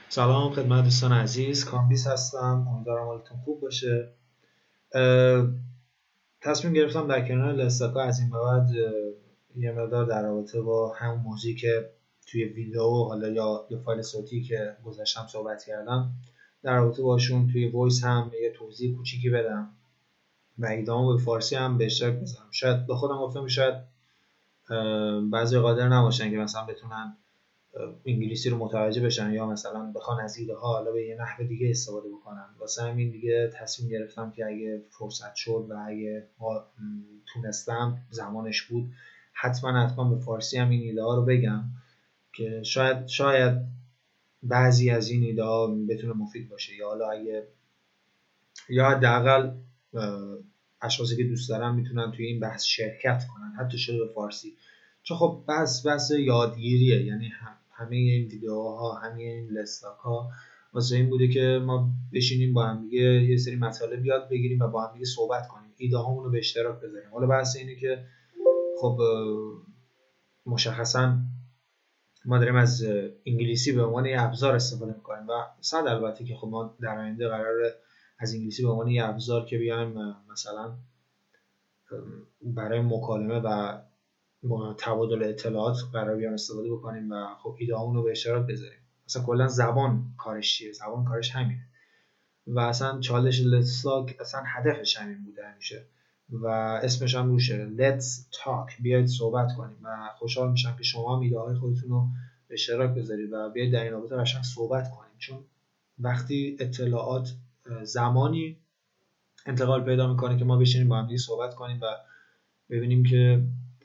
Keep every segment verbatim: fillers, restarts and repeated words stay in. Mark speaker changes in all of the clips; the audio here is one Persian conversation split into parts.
Speaker 1: سلام خدمت دوستان عزیز، کامبیز هستم. امیدوارم حالتون خوب باشه. تصمیم گرفتم در کنار لستاکا از این به بعد یه مقدار در رابطه با همون موضوعی که توی ویدیو حالا یا یه فایل صوتی که گذاشتم صحبت کردم در رابطه باشون توی وایس هم یه توضیح کوچیکی بدم و ایده‌هامو به فارسی هم به اشتراک بذارم. شاید به خودم گفتم شاید بعضی قادر نباشن که مثلا بتونن انگلیسی رو متوجه بشن یا مثلا بخوان از ایده ها حالا به یه نحو دیگه استفاده بکنن. واسه همین دیگه تصمیم گرفتم که اگه فرصت شد و اگه تونستم زمانش بود حتما حتما به فارسی هم این ایده ها رو بگم که شاید شاید بعضی از این ایده ها بتونه مفید باشه یا حالا اگه یا حداقل اشخاصی که دوست دارن میتونن توی این بحث شرکت کنن، حتی شده به فارسی، چون خب بحث بحث یادگیریه. یعنی هم همه این ویدیوها، همه این لستاک ها واسه این بوده که ما بشینیم با هم دیگه یه سری مطالب یاد بگیریم و با هم دیگه صحبت کنیم، ایده هامون رو به اشتراک بذاریم. حالا بحث اینه که خب مشخصا ما داریم از انگلیسی به عنوان یه ابزار استفاده میکنیم و صد البته که خب ما در آینده قراره از انگلیسی به عنوان یه ابزار که بیایم مثلا برای مکالمه و تبادل اطلاعات قرار بیایم استفاده بکنیم و خب ایده هامون رو به اشتراک بذاریم. مثلا کلا زبان کارش چیه؟ زبان کارش همینه و اصلا چالش لتسلاک اصلا هدفش همین بوده همیشه و اسمش هم روشه، Let's Talk، بیایید صحبت کنیم و خوشحال میشم که شما هم ایده های خودتون رو به اشتراک بذارید و بیایید در این رابطه قشنگ صحبت کنیم، چون وقتی اطلاعات زمانی انتقال پیدا میکنه که ما بشینیم با هم دیگه صحبت کنیم و ببینیم که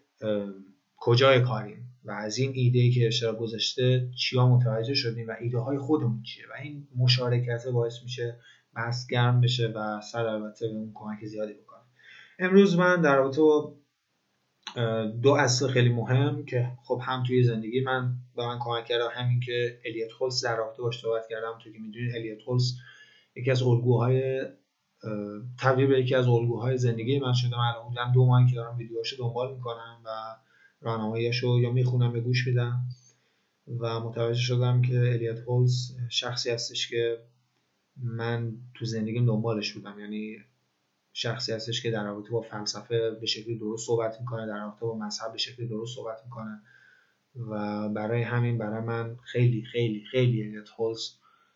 Speaker 1: کجای کاریم و از این ایده‌ای که اشتراک گذاشته چیا متوجه شدیم و ایده های خودمون چیه و این مشارکت باعث میشه بحث گرم بشه و صد البته به اون کمک زیادی بکنه. امروز من در رابطه با دو اصل خیلی مهم که خب هم توی زندگی من به من کمک کرده، همین که الیوت هولز در رابطه باش صحبت کردم. تو که میدونید الیوت هولز یکی از الگوهای تبدیل به یکی از الگوهای زندگی من شده. من الان دو ماهی که دارم ویدیوهاشو دنبال میکنم و راهنماییاشو یا میخونم یا گوش میدم و متوجه شدم که الیوت هولز شخصی هستش که من تو زندگیم دنبالش بودم. یعنی شخصی هستش که در رابطه با فلسفه به شکلی درست صحبت میکنه، در رابطه با مذهب به شکلی درست صحبت میکنه و برای همین برای من خیلی خیلی خیلی الیوت هولز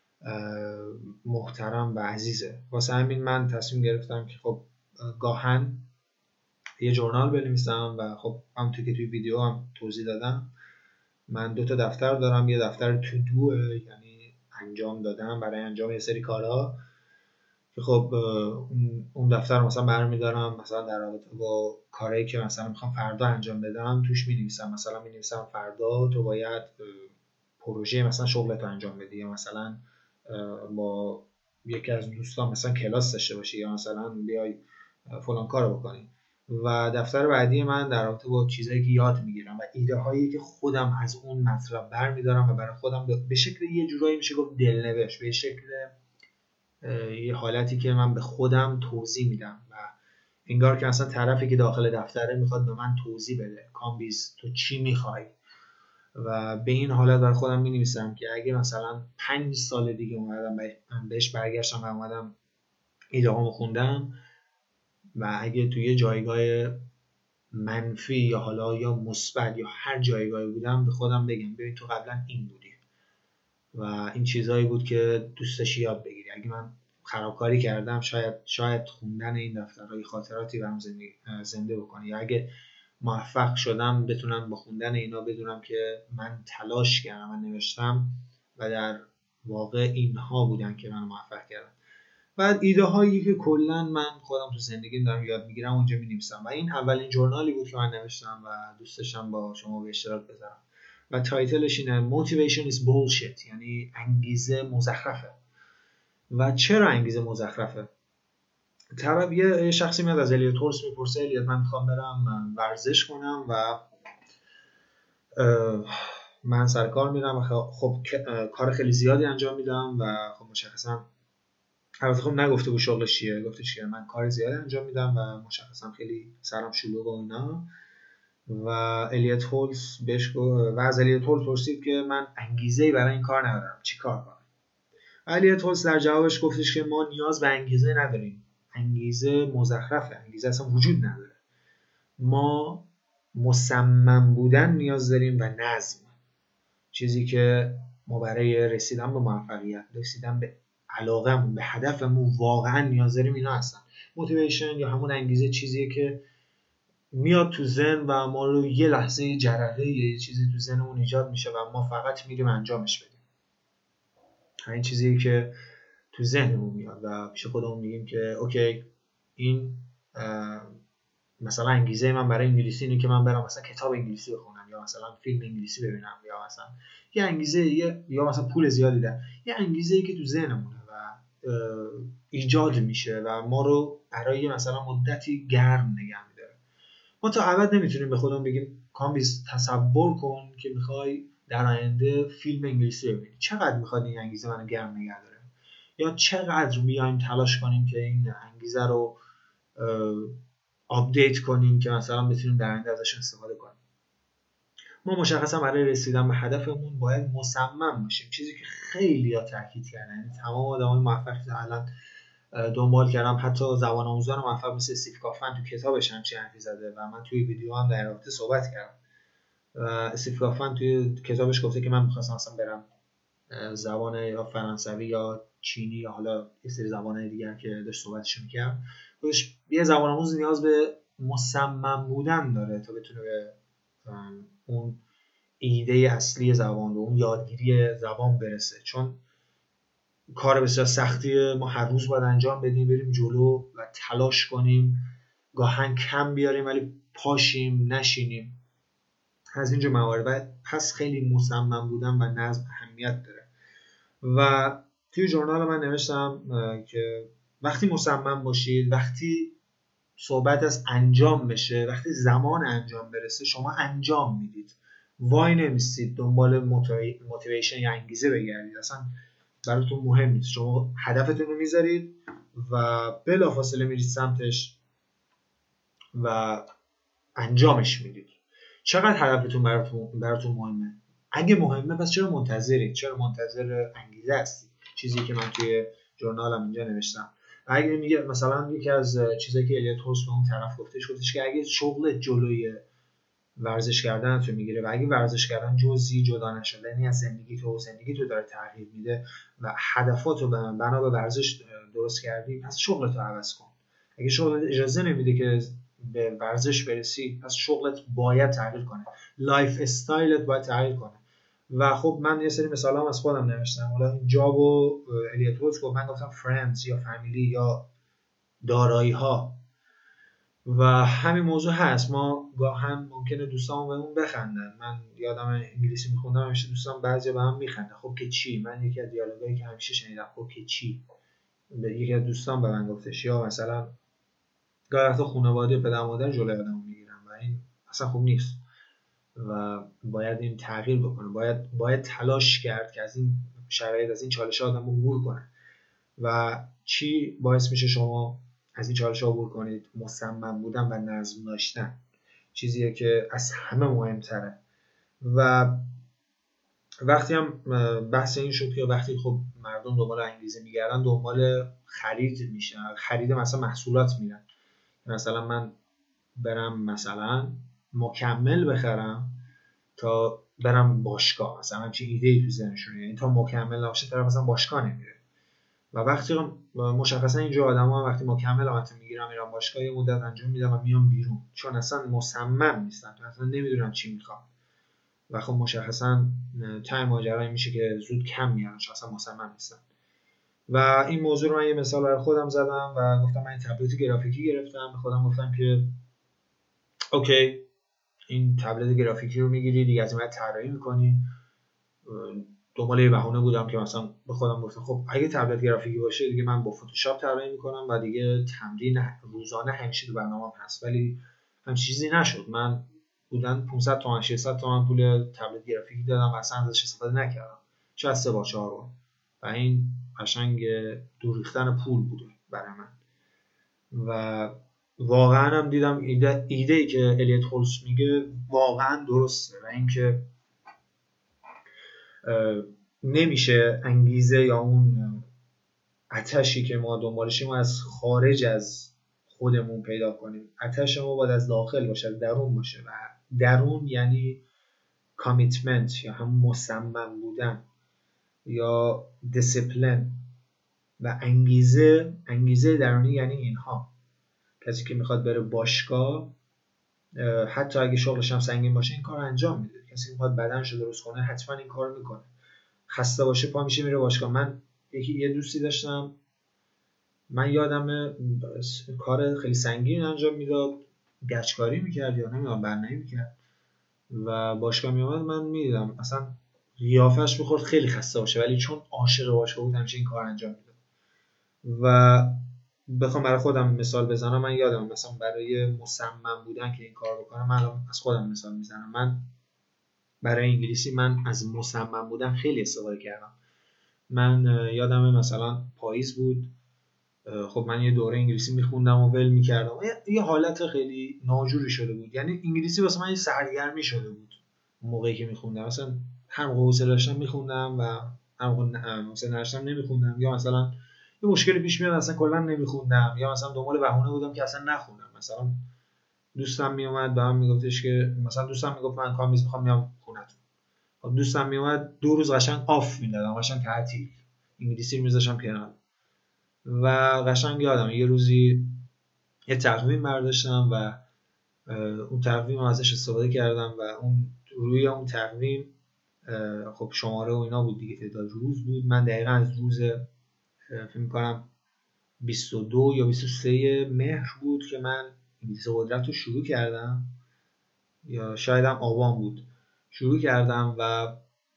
Speaker 1: محترم و عزیزه. واسه همین من تصمیم گرفتم که خب گاهن یه جورنال بنویسم و خب همونطور که توی ویدیو هم توضیح دادم من دو تا دفتر دارم. یه دفتر تو دو، یعنی انجام دادم برای انجام یه سری کارها که خب اون دفتر مثلا برمی‌دارم مثلا در رابطه با کارهایی که مثلا میخوام فردا انجام بدم توش می‌نویسم. مثلا می‌نویسم فردا تو باید پروژه مثلا شغلت انجام بدی یا مثلا با یکی از دوستان مثلا کلاس داشته باشی یا مثلا بیای فلان کارو بکنی. و دفتر بعدی من در رابطه با چیزایی که یاد میگیرم و ایده هایی که خودم از اون مطلب برمی‌دارم و برای خودم به شکل یه جورایی میشه گفت دلنوشت، به شکل یه حالتی که من به خودم توضیح میدم و انگار که مثلا طرفی که داخل دفتره میخواد به من توضیح بده کامبیز تو چی میخوای و به این حالت برای خودم می‌نویسم که اگه مثلا پنج سال دیگه اومدم بهش برگشتم و اومدم ایده‌هامو خوندم و اگه توی یه جایگاه منفی یا حالا یا مثبت یا هر جایگاهی بودم به خودم بگم ببین تو قبلا این بودی و این چیزایی بود که دوست داشتی یاد بگیری. اگه من خرابکاری کردم شاید شاید خوندن این دفترهای خاطراتی برام زنده زنده بکنه، یا اگه موفق شدم بتونم با خوندن اینا بدونم که من تلاش کردم و نوشتم و در واقع اینها بودن که من موفق کردم. بعد ایده هایی که کلا من خودم تو زندگیم دارم یاد میگیرم اونجا می‌نویسم و این اولین جورنالی بود که من نوشتم و دوست داشتم با شما به اشتراک بذارم و تایتلش اینه Motivation is bullshit، یعنی انگیزه مزخرفه. و چرا انگیزه مزخرفه؟ طرف یه شخصی میاد از الیوت هولز میپرسه الیوت من میخوام برم من ورزش کنم و من سر کار میرم و خب کار خیلی زیادی انجام میدم و خب مشخصا البته خب نگفته بود شغلش چیه، گفتش که من کار زیادی انجام میدم و مشخصا خیلی سرم شلوغه و اینا. و الیوت هولز بهش گفت و از الیوت هولز پرسید که من انگیزه‌ای برای این کار ندارم چی کار کنم. الیوت هولز در جوابش گفتش که ما نیاز به انگیزه نداریم. انگیزه مزخرفه، انگیزه اصلا وجود نداره. ما مصمم بودن نیاز داریم و نظم. چیزی که ما برای رسیدن به موفقیت، رسیدن به علاقمون، به هدفمون واقعا نیاز داریم اینا هستن. موتیویشن یا همون انگیزه چیزیه که میاد تو ذهن و ما رو یه لحظه جرقه یه چیزی تو ذهنمون ایجاد میشه و ما فقط میریم انجامش بدیم. همین چیزیه که تو ذهنمون میاد و پیش خودمون میگیم که اوکی این مثلا انگیزه من برای انگلیسی اینه که من برم مثلا کتاب انگلیسی بخونم یا مثلا فیلم انگلیسی ببینم یا مثلا یه انگیزه یه یا مثلا پول زیادی دارم. یه انگیزه‌ای که تو ذهنمونه و ایجاد میشه و ما رو برای مثلا مدتی گرم نگه می‌داره. ما تا ابد نمیتونیم به خودمون بگیم کامبیز تصور کن که میخوای در آینده فیلم انگلیسی ببینی. چقدر میخواد این انگیزه منو گرم نگه داره؟ یا چقدر بیایم تلاش کنیم که این انگیزه رو آپدیت کنیم که مثلا بتونیم در آینده ازش استفاده کنیم. ما مشخصا برای رسیدن به هدفمون باید مصمم باشیم. چیزی که خیلی‌ها تاکید کردن، یعنی تمام آدمای موفقی که الان دنبال کردم، حتی زبان آموزان موفق مثل استیو کافمن تو کتابش همچین حرفی زده و من توی ویدیو هم در رابطه صحبت کردم. استیو کافمن توی کتابش گفته که من می‌خواستم اصلا برم زبان یا فرانسوی یا چینی یا حالا یه سری زبان‌های دیگر که داشت صحبتش می‌کرد، گفتش یه زبان آموز نیاز به مصمم بودن داره تا بتونه به اون ایده اصلی زبان و اون یادگیری زبان برسه، چون کار بسیار سختیه. ما هر روز باید انجام بدیم، بریم جلو و تلاش کنیم، گاهن کم بیاریم ولی پاشیم نشینیم از اینجا موارد. و پس خیلی مصمم بودن و نظم اهمیت داره. و توی ژورنال من نوشتم که وقتی مصمم باشید، وقتی صحبت از انجام بشه، وقتی زمان انجام برسه، شما انجام میدید، وای نمیستید دنبال موتیویشن یا انگیزه بگردید. اصلا براتون مهم نیست، شما هدفتون رو میذارید و بلافاصله میرید سمتش و انجامش میدید. چقدر هدفتون براتون براتون مهمه؟ اگه مهمه پس چرا منتظرید؟ چرا منتظر انگیزه هستید؟ چیزی که من توی ژورنالم اینجا نوشتم. اگه میگه مثلا یکی از چیزایی که الیوت هولز به اون طرف گفتش گفتش که اگه شغل جلوی ورزش کردن تو میگیره و اگه ورزش کردن جزئی جدا نشدنی از زندگی تو زندگی تو داره تغییر میده و هدفاتو بنا به ورزش درست کردی، پس شغلت رو عوض کن. اگه شغلت اجازه نمیده که به ورزش برسی، پس شغلت باید تغییر کنه، لایف استایلت باید تغییر کنه. و خب من یه سری مثالام از خودم نوشتم. حالا این جاب و الیوت هولز گفت، من گفتم فرندز یا فامیلی یا دارایی ها. و همین موضوع هست. ما گاهن ممکنه دوستان بهمون بخندن. من یادم انگلیسی میخوندم همیشه دوستان بعضی به هم میخندن. خب که چی؟ من یکی از دیالوگایی که همیشه شنیدم، خب که چی؟ به یکی از دوستان به من گفتش. یا مثلا گاهی وقتا خانواده پدر مادر جلوی آدمو میگیرن و این اصلا خوب نیست و باید این تغییر بکنه. باید باید تلاش کرد که از این شرایط، از این چالش آدمو عبور کنه. و چی باعث میشه شما از این چالش عبور کنید؟ مصمم بودن و نظم داشتن، چیزیه که از همه مهمتره. و وقتی هم بحث این شد که وقتی خب مردم دنبال انگیزه میگردن، دنبال خرید میشن، خرید مثلا محصولات میرن. مثلا من برم مثلا مکمل بخرم تا برم باشگاه، مثلا همچین ایده‌ای تو ذهنشونه، یعنی تا مکمل نباشه طرف مثلا باشگاه نمیره. و وقتی مشخصا اینجور آدما وقتی مکمل آماتون میگیرم میرم باشگاه، یه مدت انجام میدم و میام بیرون، چون اصلا مصمم نیستم، اصلا نمیدونم چی میخوام. و خب مشخصا تایم ماجرایی میشه که زود کم میارن، چون اصلا مصمم نیستم. و این موضوع رو من یه مثال برای خودم زدم و گفتم من تبلت گرافیکی گرفتم. به خودم گفتم که اوکی این تبلت گرافیکی رو میگیری دیگه، از این بعد طراحی میکنی. دنبال یه بهونه بودم که مثلا به خودم گفتم خب اگه تبلت گرافیکی باشه دیگه من با فتوشاپ طراحی میکنم و دیگه تمرین روزانه همیشه تو برنامه‌ام هست. ولی همچین چیزی نشد. من بودن پانصد تومن ششصد تومن پول تبلت گرافیکی دادم و اصلا ازش استفاده نکردم، چه از سه بار چهار بار. و این قشنگ دور ریختن پول بوده برای من. و واقعا هم دیدم ایده ایده ای که الیوت هولز میگه واقعا درسته و اینکه نمیشه انگیزه یا اون آتشی که ما دنبالشیم ما از خارج از خودمون پیدا کنیم. آتش ما باید از داخل باشه، از درون باشه، و درون یعنی کامیتمنت یا هم مصمم بودن یا دیسیپلین و انگیزه. انگیزه درونی یعنی اینها. کسی که میخواد بره باشگاه، حتی اگه شغلش هم سنگین باشه این کار انجام میده. کسی که میخواد بدنشو درست کنه حتما این کار میکنه. خسته باشه پا میشه میره باشگاه. من یکی یه دوستی داشتم، من یادمه کار خیلی سنگین انجام میداد، گچکاری میکرد یا نمیدونم برنامه‌ای میکرد و باشگاه میومد، من میدیدم اصلا قیافش میخورد خیلی خسته باشه، ولی چون عاشق باشگاه بود همیشه این کار انجام میداد. و بخوام برای خودم مثال بزنم، من یادم مثلا برای مصمم بودن که این کار بکنم، من از خودم مثال میزنم. من برای انگلیسی من از مصمم بودن خیلی استفاده کردم. من یادمه مثلا پاییز بود، خب من یه دوره انگلیسی میخوندم و ول میکردم، یه حالت خیلی ناجوری شده بود. یعنی انگلیسی واسه من یه سرگرمی شده بود موقعی که میخوندم. مثلا هر موقع حوصله داشتم میخوندم و هر موقع حوصله نداشتم نمیخوندم، یا مثلا یه مشکلی پیش میاد اصلا کلا نمیخوندم، یا مثلا دنبال بهونه بودم که اصلا نخونم. مثلا دوستم میومد به من میگفتش که مثلا دوستم میگفت من کامیز میخوام میام خونه‌تون. خب دوستم میومد دو روز قشنگ آف میدادم، قشنگ تعطیل، انگلیسی رو میذاشتم کنار. و قشنگ یادم یه روزی یه تقویم برداشتم و اون تقویم رو ازش استفاده کردم و اون روی اون تقویم خب شماره و اینا بود دیگه، تعداد روز بود. من دقیقا از روز فکر می‌کنم بیست و دو یا بیست و سه مهر بود که من انگلیسی قدرت رو شروع کردم، یا شاید هم آبان بود شروع کردم و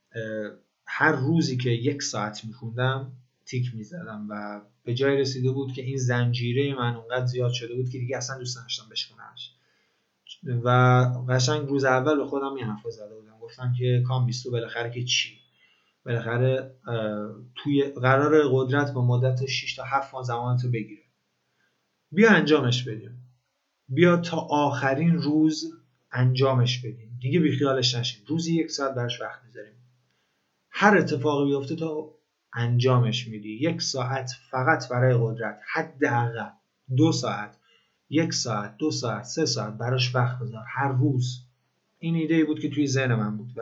Speaker 1: هر روزی که یک ساعت میخوندم تیک میزدم و به جای رسیده بود که این زنجیره من اونقدر زیاد شده بود که دیگه اصلا دوست نداشتم بشکنمش. و قشنگ روز اول به خودم این حرفو زده بودم، گفتم که کام بیست بالاخره که چی، بالاخره توی قرار قدرت با مدت شش تا هفت ماه زمانتو بگیره، بیا انجامش بدیم، بیا تا آخرین روز انجامش بدیم، دیگه بیخیالش نشیم، روزی یک ساعت براش وقت میذاریم، هر اتفاقی بیفته تا انجامش میدی. یک ساعت فقط برای قدرت، حداقل دو ساعت، یک ساعت، دو ساعت، سه ساعت براش وقت بذار هر روز. این ایده بود که توی ذهن من بود و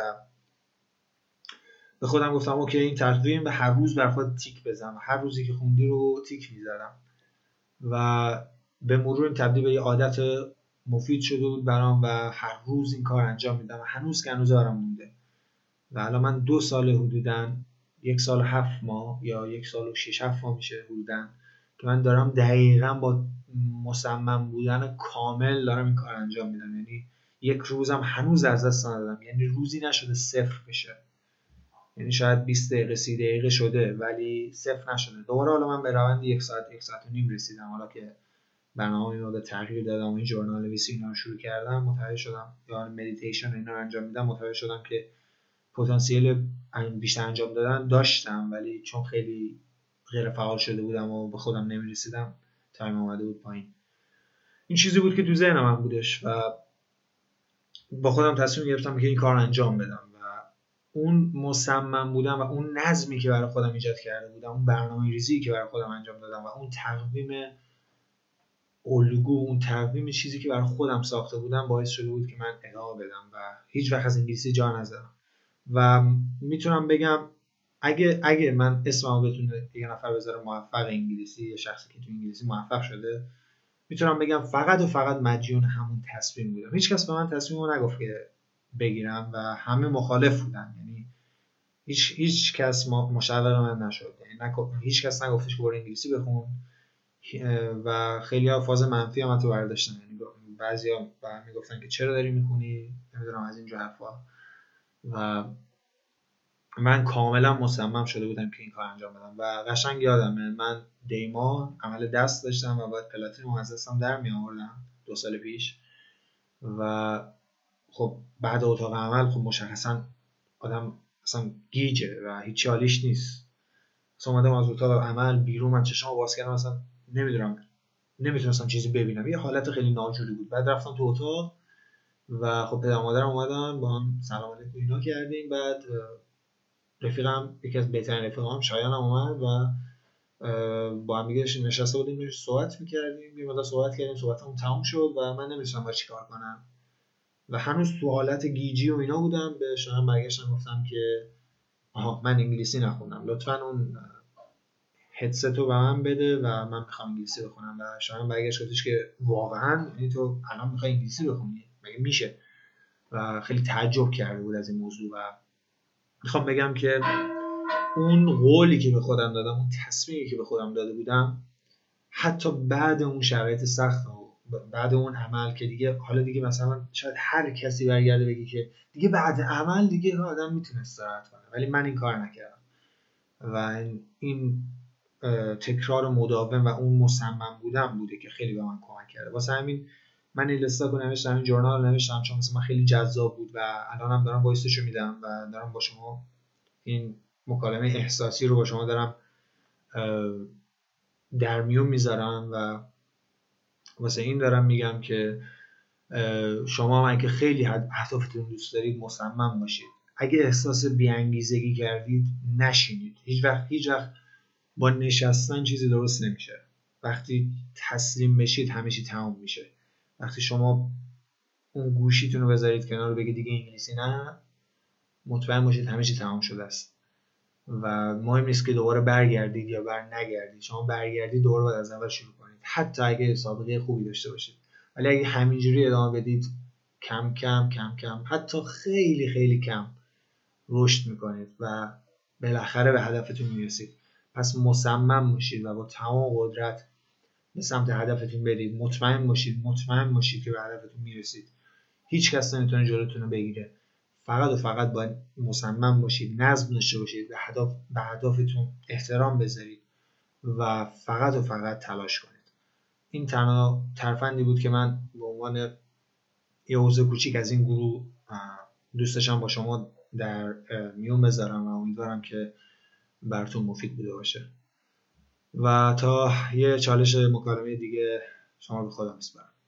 Speaker 1: به خودم گفتم اوکی این تقویم به هر روز بر خود تیک بزنم، هر روزی که خوندی رو تیک میزدم و به مرور این تبدیل به یه عادت مفید شده بود برام و هر روز این کار انجام میدم و هنوز که هنوز برام مونده. و الان من دو سال حدوداً، یک سال و هفت ماه یا یک سال و شش هفت ماه میشه حدوداً که من دارم دقیقاً با مصمم بودن کامل دارم این کار انجام میدم. یعنی یک روزم هنوز از دست ندادم، یعنی روزی نشده صفر بشه، یعنی شاید بیست دقیقه سی دقیقه شده ولی صفر نشده. دوباره حالا من به روند یک ساعت یک ساعت و نیم رسیدم. حالا که برنامه رو به تغییر دادم و این ژورنال نویسی اینا رو شروع کردم، متوجه شدم یا مدیتیشن اینا رو انجام میدم، متوجه شدم که پتانسیل بیشتر انجام دادن داشتم، ولی چون خیلی غیر فعال شده بودم و به خودم نمیرسیدم تایم اومده بود پایین. این چیزی بود که تو ذهنم هم بودش و با خودم تصمیم گرفتم که این کار انجام بدم و اون مصمم بودم و اون نظمی که برای خودم ایجاد کرده بودم، اون برنامه ریزی که برای خودم انجام دادم و اون تقویم الگو، اون تقویم چیزی که برای خودم ساخته بودم باعث شده بود که من ادامه بدم و هیچ وقت از انگلیسی جا نزدم. و میتونم بگم اگه اگه من اسممو بتونه یه نفر بذاره موفق انگلیسی، یه شخصی که تو انگلیسی موفق شده، میتونم بگم فقط و فقط مدیون همون تصمیم بودم. هیچ کس به من تصمیمو نگفت که بگیرم و همه مخالف بودن، یعنی هیچ هیچ کس مشوق من نشد، یعنی هیچ کس نگفتش که برو انگلیسی بخون و خیلی ها فاز منفی هم تو برداشتن، یعنی بعضیا با میگفتن که چرا داری میخونی، نمیدونم از اینجور حرفا. و من کاملا مصمم شده بودم که این کار انجام بدم و قشنگ یادمه من دیما عمل دست داشتم و باید پلاتین از دستم در می آوردم دو سال پیش و خب بعد اتاق عمل خب مشخصا آدم اصلا گیجه و هیچ حالیش نیست. اصلا اومدم از اتاق عمل بیرون، من چشمو باز کردم اصلا نمیدونم نمیتونستم چیزی ببینم، یه حالت خیلی ناجوری بود. بعد رفتم تو اتاق و خب پدر مادرم اومدن با هم سلام علیکم اینا کردیم، بعد رفیقم یکی از بهترین رفیقام شایان هم اومد و با هم دیگه نشسته بودیم صحبت می‌کردیم، یه مدت صحبت کردیم، صحبتمون تموم شد و من نمی‌دونستم باید چیکار کنم و هنوز تو حالت گیجی و اینا بودم. به شایان برگشتم گفتم که آها من انگلیسی نخوندم، لطفاً اون هدست رو به من بده و من میخوام انگلیسی بخونم. و شایان برگشت گفتش که واقعاً یعنی تو الان میخوای انگلیسی بخونی؟ مگه میشه؟ و خیلی تعجب کرده بود از این موضوع. و میخوام بگم که اون قولی که به خودم دادم، اون تصمیمی که به خودم داده بودم، حتی بعد اون شرایط سخت و بعد اون عمل که دیگه حالا دیگه مثلا شاید هر کسی برگرده بگی که دیگه بعد عمل دیگه آدم میتونه استراحت کنه، ولی من این کار نکردم و این تکرار مداوم و اون مصمم بودن بوده که خیلی به من کمک کرده. واسه همین من این لستا رو نوشتم، این جورنال رو نوشتم، چون مثلا من خیلی جذاب بود و الانم دارم وایسشو میدم و دارم با شما این مکالمه احساسی رو با شما دارم در میون میذارم و واسه این دارم میگم که شما هم اگه خیلی اهدافتون دوست دارید مصمم باشید. اگه احساس بی‌انگیزگی کردید نشینید. هیچ وقت هیچ وقت با نشستن چیزی درست نمیشه. وقتی تسلیم بشید همه چی تموم میشه. وقتی شما اون گوشیتون رو بذارید کنار و بگید دیگه انگلیسی نه، مطمئن باشید همه چی تمام شده است و مهم نیست که دوباره برگردید یا بر نگردید. شما برگردید دوباره باید از اول شروع کنید، حتی اگه سابقه خوبی داشته باشید. ولی اگه همینجوری ادامه بدید کم کم کم کم حتی خیلی خیلی کم رشد میکنید و بالاخره به هدفتون میرسید. پس مصمم باشید و با تمام قدرت به سمت هدفتون برید. مطمئن باشید مطمئن باشید که به هدفتون میرسید. هیچ کس نمیتونه جلوتون رو بگیره. فقط و فقط باید مصمم باشید، نظم داشته باشید، به هدف به هدفتون احترام بذارید و فقط و فقط تلاش کنید. این تنها ترفندی بود که من به عنوان یه عضو کوچیک از این گروه دوست داشتم با شما در میون بذارم و امیدوارم که براتون مفید بوده باشه. و تا یه چالش مکالمه دیگه شما به خدا میسپارم.